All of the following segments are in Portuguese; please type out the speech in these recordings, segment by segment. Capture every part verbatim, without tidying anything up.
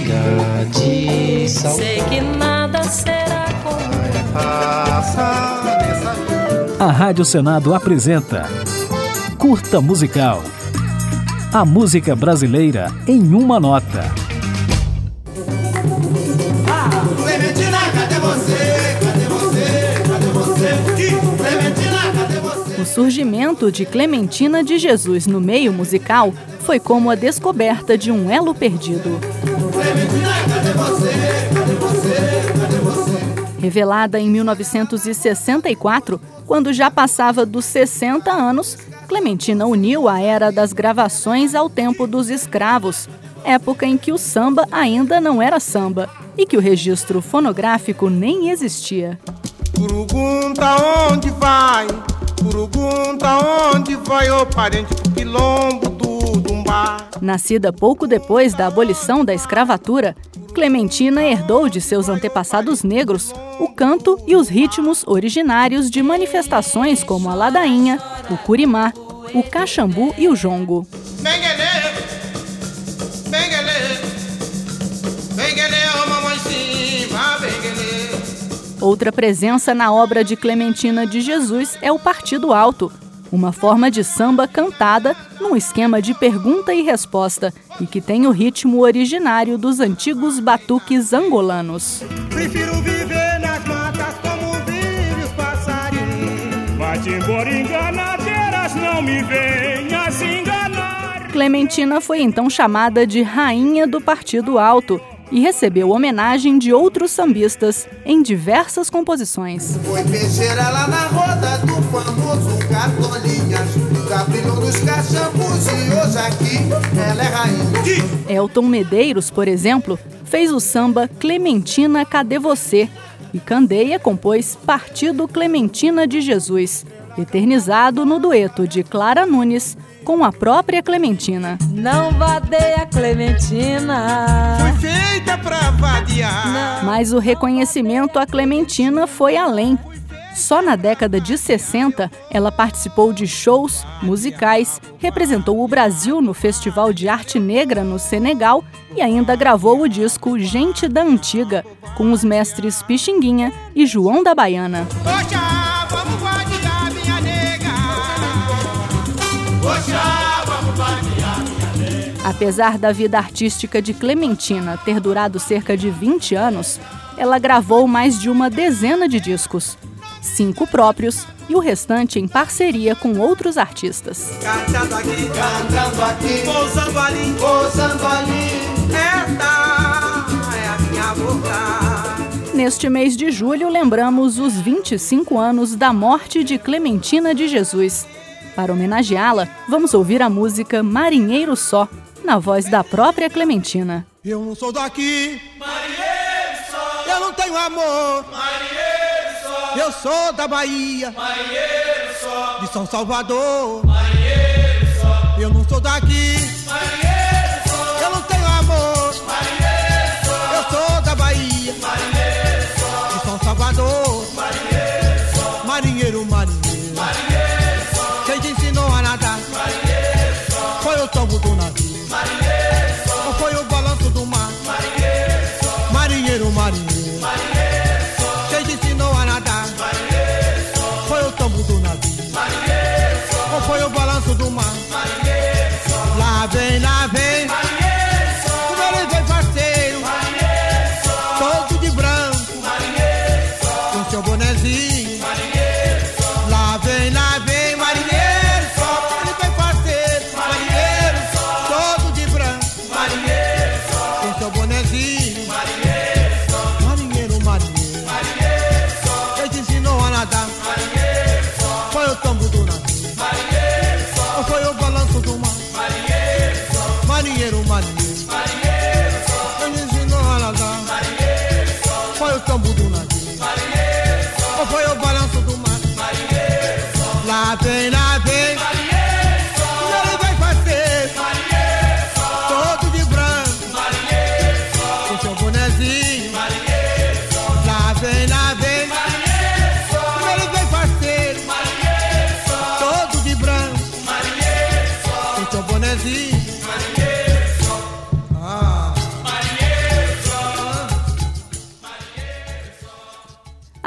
chega de saudade. Sei que nada será como A Rádio Senado apresenta Curta Musical. A música brasileira em uma nota. Clementina, cadê você? Cadê você? Cadê você? Clementina, cadê você? O surgimento de Clementina de Jesus no meio musical foi como a descoberta de um elo perdido. Clementina, cadê você? Cadê você? Cadê você? Revelada em mil novecentos e sessenta e quatro, quando já passava dos sessenta anos, Clementina uniu a era das gravações ao tempo dos escravos, época em que o samba ainda não era samba e que o registro fonográfico nem existia. Pergunta onde vai, pergunta onde vai o parente do quilombo do Dumbá. Nascida pouco depois da abolição da escravatura, Clementina herdou de seus antepassados negros o canto e os ritmos originários de manifestações como a ladainha, o curimá, o caxambu e o jongo. Benguele, benguele, benguele, oh mamãezinha, benguele. Outra presença na obra de Clementina de Jesus é o Partido Alto, uma forma de samba cantada num esquema de pergunta e resposta e que tem o ritmo originário dos antigos batuques angolanos. Prefiro viver nas matas como vivem os passarinhos. Vai-te embora, enganadeiras, não me venhas enganar. Clementina foi então chamada de Rainha do Partido Alto e recebeu homenagem de outros sambistas em diversas composições. Foi peixeira lá na roda do famoso Cartolinhas, cabrilhou nos caxambus e hoje aqui ela é rainha. Elton Medeiros, por exemplo, fez o samba Clementina, Cadê Você? E Candeia compôs Partido Clementina de Jesus, eternizado no dueto de Clara Nunes com a própria Clementina. não vadeia Clementina. Foi feita pra vadiar. Mas o reconhecimento à Clementina foi além. Só na década de sessenta, ela participou de shows musicais, representou o Brasil no Festival de Arte Negra no Senegal e ainda gravou o disco Gente da Antiga, com os mestres Pixinguinha e João da Baiana. Oxa, vamos vadiar, minha nega. Oxa, vamos vadiar, minha nega. Apesar da vida artística de Clementina ter durado cerca de vinte anos, ela gravou mais de uma dezena de discos. Cinco próprios e o restante em parceria com outros artistas. Cantando aqui, Cantando aqui, pousando ali, pousando ali. esta é a minha boca. Neste mês de julho, lembramos os vinte e cinco anos da morte de Clementina de Jesus. Para homenageá-la, vamos ouvir a música Marinheiro Só, na voz da própria Clementina. Eu não sou daqui, marinheiro só. Eu não tenho amor, marinheiro só. Eu sou da Bahia, marinheiro só. De São Salvador, marinheiro só. Eu não sou daqui, marinheiro só. Eu não tenho amor, marinheiro só. Eu sou da Bahia, marinheiro só. De São Salvador, marinheiro só. Marinheiro, marinheiro, marinheiro só. Quem te ensinou a nadar, marinheiro só. Foi o tombo do navio, marinheiro só. Ou foi o balanço do mar, marinheiro só. Marinheiro, marinheiro, marinheiro só. Quem te ensinou a nadar, marinheiro só. Foi o tombo do navio, marinheiro só. Ou foi o balanço do mar, marinheiro só. Lá vem, lá vem, marinheiro só. Como ele vem parceiro, marinheiro só. Todo de branco, marinheiro só. Com seu bonezinho, marinheiro só. Lá vem, lá vem, marinheiro só. Ele vem parceiro, marinheiro só. Todo de branco, marinheiro só. Com seu bonezinho, marinheiro só. Marinheiro, marinheiro, marinheiro só. Quem te ensinou a nadar, marinheiro só. Foi o tombo do navio, marinheiro só. Ou foi o balanço do mar, marinheiro só. Marinheiro, marinheiro, marinheiro só. Quem te ensinou a nadar, marinheiro só. Foi o tombo do navio, marinheiro só. Ou foi o balanço do mar, marinheiro só. Lá vem, lá vem, marinheiro só. Ele vem parceiro, marinheiro só. Todo de branco, marinheiro só. Com seu bonezinho, marinheiro só. Lá vem, lá vem, marinheiro só. Ele vem parceiro, marinheiro só. Todo de branco, marinheiro só. Com seu bonezinho, marinheiro só.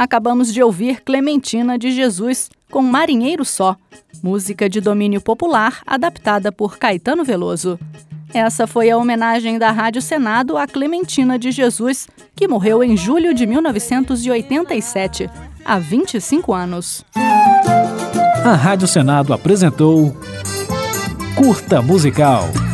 Acabamos de ouvir Clementina de Jesus com Marinheiro Só, música de domínio popular adaptada por Caetano Veloso. Essa foi a homenagem da Rádio Senado a Clementina de Jesus, que morreu em julho de mil novecentos e oitenta e sete, há vinte e cinco anos. A Rádio Senado apresentou Curta Musical.